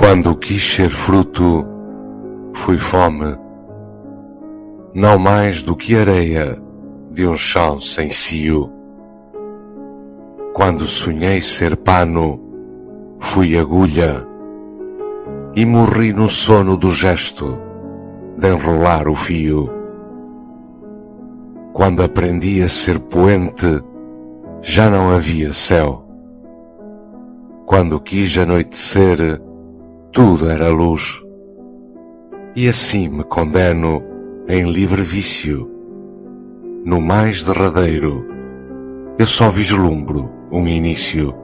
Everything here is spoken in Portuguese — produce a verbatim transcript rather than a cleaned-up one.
Quando quis ser fruto, fui fome, não mais do que areia de um chão sem cio. Quando sonhei ser pano, fui agulha, e morri no sono do gesto de enrolar o fio. Quando aprendi a ser poente, já não havia céu. Quando quis anoitecer, tudo era luz. E assim me condeno em livre vício. No mais derradeiro, eu só vislumbro um início.